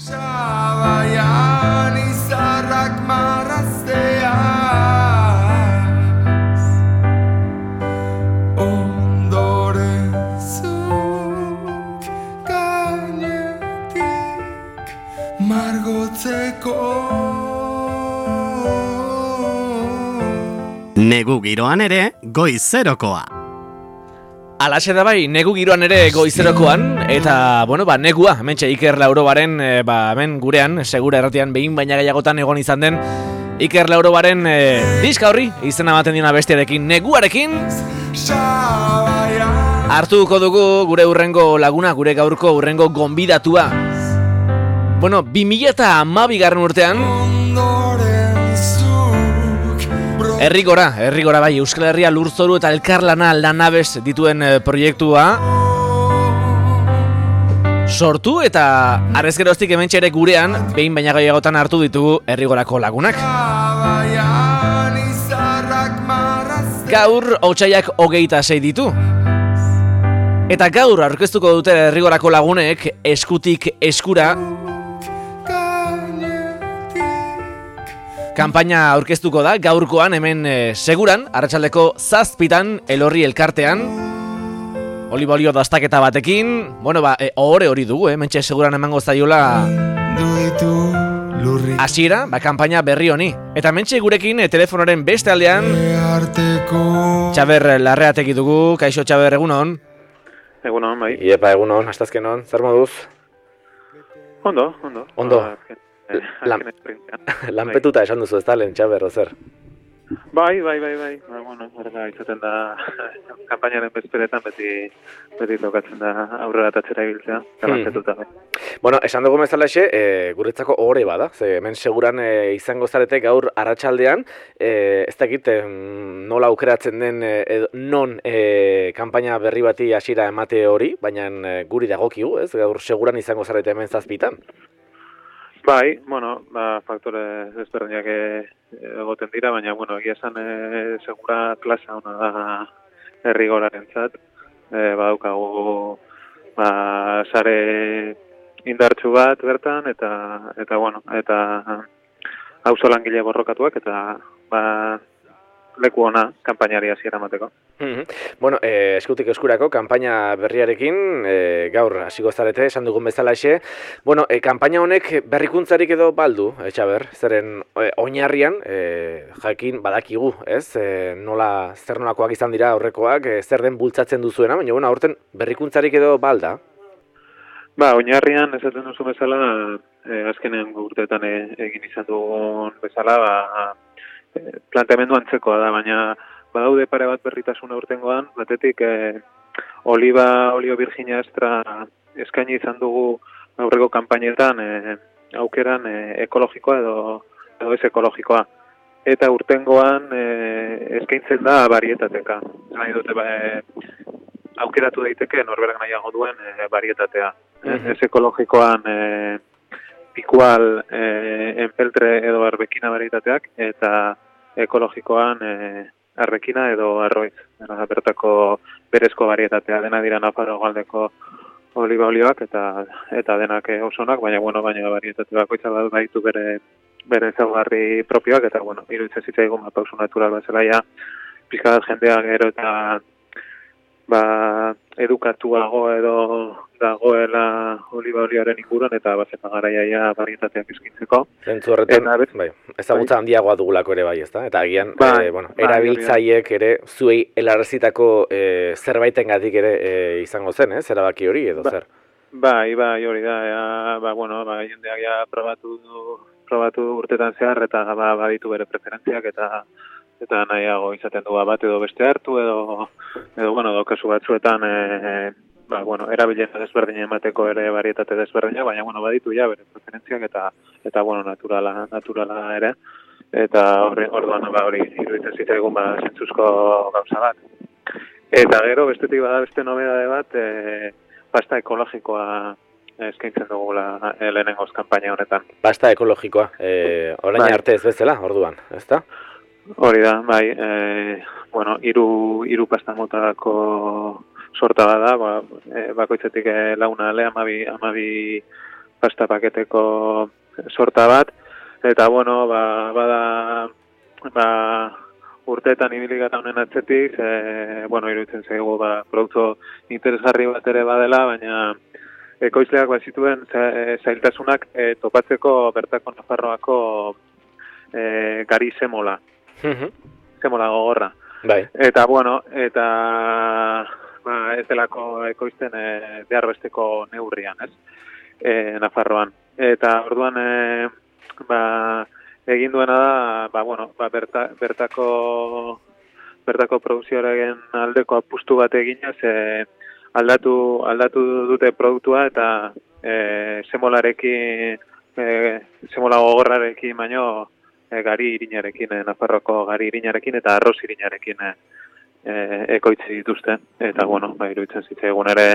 Zabaian izarrak marrazteaz ondoren zuk gainetik margotzeko. Negu giroan ere goizerokoa. Alaxe da bai, negu giroan ere goizerokoan, eta, negua, hementxe Iker Laurobaren, hemen gurean, segura erratian behin baina gehiagotan egon izan den, Iker Laurobaren diska horri, izena ematen diona bestiarekin, neguarekin, hartuko dugu gure urrengo laguna, gure gaurko urrengo gonbidatua. 2012 urtean, Herrigora bai, Euskal Herria lurzoru eta elkarlana lanabes dituen proiektua sortu eta arrez geroztik hementxe ere gurean behin baina gehiagotan hartu ditugu Herrigorako lagunak. Gaur otsaiak 26 ditu. Eta gaur aurkeztuko dute Herrigorako lagunek eskutik eskura kanpaina aurkeztuko da, gaurkoan hemen seguran, arratsaldeko 7:00 Elorri elkartean, olibolio dastaketa batekin, ohore hori dugu, mentxe seguran emango zaiola hasiera, kanpaina berri honi. Eta mentxe gurekin telefonoren beste aldean, Txaber Larreategi dugu, kaixo Txaber, egunon? Egunon, bai. Iepa, egunon, astazkenon, zer moduz? Ondo. Lanpetuta esan duzu ez da, lehen Txaber, ozer? Bai. Berda, izaten da, kanpainaren bezperetan beti tokatzen da aurrera atatzera ibiltzea, lanpetuta. Esan dugu bezalaxe, guretzako ohore bada, ze hemen seguran izango zarete gaur arratsaldean, ez dakit nola aukeratzen den non kanpaina berri bati hasiera emate hori, baina guri dagokigu, ez? Gaur seguran izango zarete hemen 7:00. Bai, faktore desberdinak egoten dira, baina, egia esan segura klasa ona da Herrigorarentzat. Badaukagu sare indartsu bat bertan, eta auzo langile borrokatuak, eta leku ona kanpainari hasiera emateko. Eskutik eskurako kanpaina berriarekin gaur hasiko zarete, esan dugun bezalaxe. Kanpaina honek berrikuntzarik edo baldu, Txaber, zeren oinarrian jakin badakigu, ez? Zer nolakoak izan dira aurrekoak, zer den bultzatzen duzuena, baina aurten berrikuntzarik edo balda? Oinarrian esaten duzu bezala, azkenean urteetan egin izan dugun bezala, planteamendu antzekoa da, baina badaude pare bat berritasuna urtengoan, batetik olio virginia extra eskaini izan dugu aurreko kanpainetan aukeran ekologikoa edo ez ekologikoa. Eta urtengoan eskaintzen da barietateka. Nahi dute aukeratu daiteke norberak nahiago duen barietatea. Ez ekologikoan pikual, enpeltre edo arbekina barietateak, eta ekologikoan arbekina edo arroiz. Bertako berezko barietatea, dena dira Nafarroa hegoaldeko oliba olioak eta denak osonak, baina barietate bakoitza baditu bere ezaugarri propioak, eta iruditzen zitzaigun pauso natural bezala pixka bat jendea gero eta edukatuago edo dagoela oliba olioaren inguruan, eta bazen garaia barietateak eskintzeko. Zentzu horretan, ezagutza handiagoa dugulako ere bai, ezta? Eta agian, erabiltzaiek ere zuei helarazitako zerbaitengatik ere izango zen, ez? Erabaki hori edo zer? Bai, hori da, jendeak probatu urtetan zehar, eta baditu bere preferentziak, eta nahiago izaten du bat edo beste hartu, edo kasu batzuetan, erabilera desberdina emateko ere barietate desberdina, baina baditu bere preferentziak, eta naturala ere, eta orduan hori iruditzen zitzaigun zentzuzko gauza bat. Eta gero bestetik bada beste nobedade bat, pasta ekologikoa eskaintzen dugula lehenengoz kanpaina honetan. Pasta ekologikoa, orain arte ez bezala, orduan, ezta? Hori da, bai, hiru pasta motako sorta bada, bakoitzetik launa ale, 12 pasta paketeko sorta bat, eta bueno, bada urteetan ibiligata honen atzetik, bueno, iruditzen zaigu produktu interesgarri bat ere badela, baina ekoizleak bazituen zailtasunak topatzeko bertako Nafarroako gari semola. Semola gogorra. Bai. Eta bueno, ez delako ekoizten behar besteko neurrian, ez? Nafarroan. Eta orduan egin duena da, bertako produkzioaren aldeko apustu bat eginez, aldatu dute produktua eta semola gogorrarekin baino gari irinarekin, Nafarroko gari irinarekin eta arroz irinarekin ekoitzi dituzte. Eta bueno, iruditzen zitzaigun ere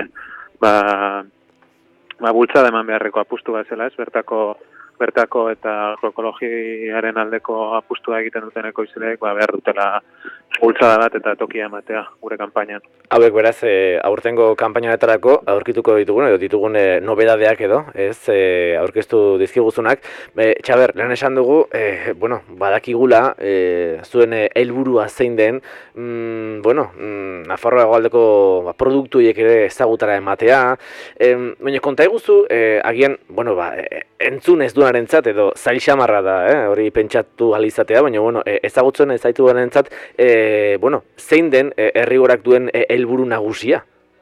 bultzada eman beharreko apustu bat zela, ez? Bertako eta agroekologiaren aldeko apustua egiten duten ekoizleek behar dutela bultzada bat eta tokia ematea gure kanpainan. Hauek beraz, aurtengo kanpainanetarako aurkituko ditugun nobedadeak edo, ez, aurkeztu dizkiguzunak. Txaber, lehen esan dugu, badakigula, zuen helburua zein den, Nafarroa hegoaldeko produktuiek ere ezagutara ematea. Baina, konta eguzu, agian, entzun ez duenarentzat edo zail xamarra da, hori pentsatu alizatea, baina, ezagutzen ez zaitu duenarentzat, zein den herrigorak duen helburu nagusia?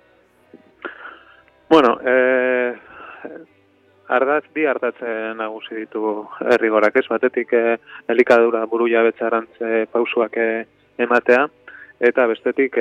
Bi ardatz nagusi ditu herrigorak, ez? Batetik elikadura buru jabetzarantz pausuak ematea, eta bestetik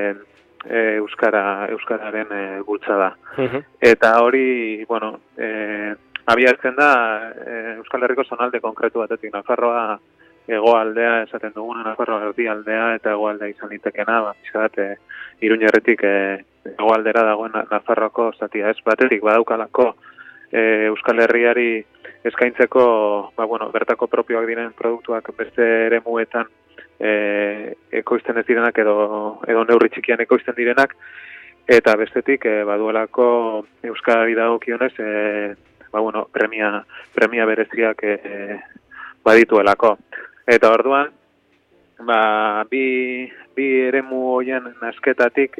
euskararen bultzada. Eta hori, abiatzen da Euskal Herriko zonalde konkretu batetik, Nafarroa hegoaldea esaten duguna, Nafarroa erdialdea eta hegoaldea izan litekena, Iruñerritik hegoaldera dagoen Nafarroako zatia, ez? Batetik badaukalako Euskal Herriari eskaintzeko, bertako propioak diren produktuak beste eremuetan ekoizten ez direnak edo neurri txikian ekoizten direnak, eta bestetik baduelako Euskarari dagokionez premia bereziak badituelako. Eta orduan, bi eremu horien nasketatik,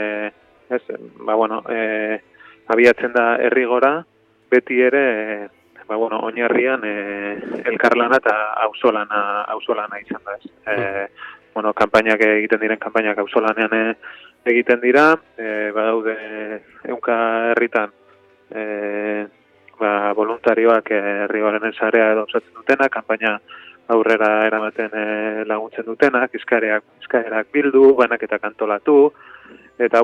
abiatzen da herrigora, beti ere, oinarrian elkarlana eta auzolana izan da, ez. Kanpainak egiten diren, kanpainak auzolanean egiten dira, badaude ehunka herritan voluntarioak herrigoren sarea edo osatzen dutenak, kanpaina aurrera eramaten laguntzen dutenak, eskaerak bildu, banaketak antolatu, eta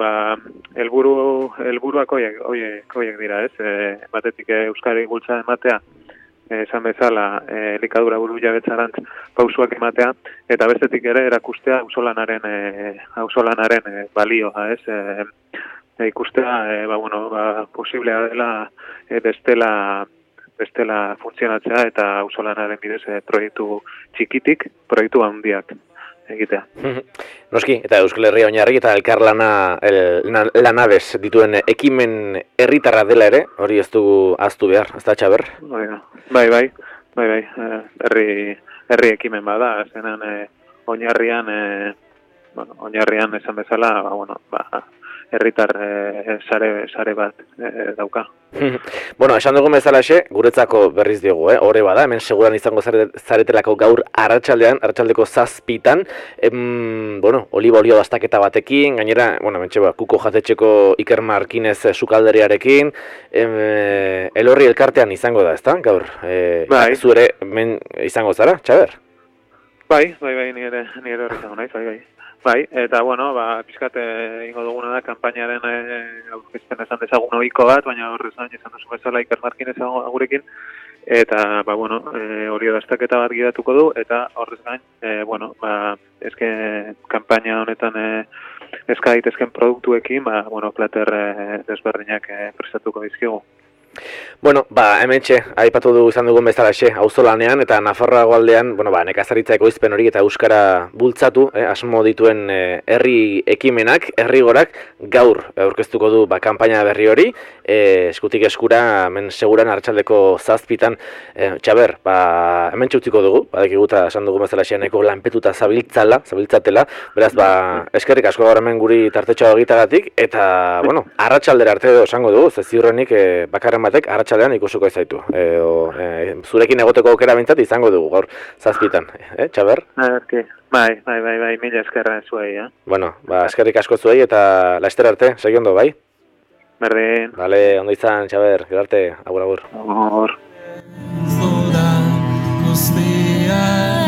helburuak horiek dira, ez? Batetik euskari bultzada ematea, esan bezala elikadura buru jabetzarantz pausuak ematea, eta bestetik ere erakustea auzolanaren balioa, ez? Ikustea, posiblea dela bestela funtzionatzea eta auzolanaren bidez proiektu txikitik, proiektu handiak egitea. Noski, eta Euskal Herria oinarri eta lanabez dituen ekimen herritarra dela ere, hori ez dugu ahaztu behar, ez da, Txaber? Bai, herri ekimen bada, zenan oinarrian esan bezala, herritar sare bat dauka. Esan dugu bezalaxe, guretzako berriz diogu, hori bada, hemen seguran izango zaretelako gaur arratsaldeko 7:00, oliba olio dastaketa batekin, gainera, kuko jatetxeko Iker Markinez sukalderiarekin, elorri elkartean izango da, ezta, gaur? Zu ere, hemen izango zara, Txaber? Bai, nire hori izango naiz, bai. Eta pixkat ingo duguna da, kanpainaren aurkezpen esan dezagun ohiko bat, baina horrez gain esan duzu bezala Iker Markinez gurekin, eta hori dastaketa bat gidatuko du, eta horrez gain, kanpaina honetan eska daitezken produktuekin, plater desberdinak prestatuko dizkigu. Bueno, hementxe, aipatu du izan dugun bezalaxe, auzolanean eta Nafarroa hegoaldean, nekazaritza ekoizpen hori eta euskara bultzatu, asmo dituen herri ekimenak, herrigorak gaur aurkeztuko du kanpaina berri hori, eskutik eskura, hemen seguran arratsaldeko 7:00, Txaber, hementxe utziko dugu, badakiguta esan dugun bezalaxe nahiko lanpetuta zabiltzatela, beraz, eskerrik asko gaur hemen guri tartetxoa egitagatik, eta, arratsaldera arte edo esango dugu, ze ziurrenik bakarren batek arratsaldean ikusiko ez zaitu. Zurekin egoteko aukera bintzat izango dugu gaur 7:00, Txaber? Bai, mila eskerra zuei, eskerrik asko zuei eta laster arte, segi ondo, bai? Berdin. Bale, ondo izan, Txaber, gero arte, agur. Agur. Zoda guztia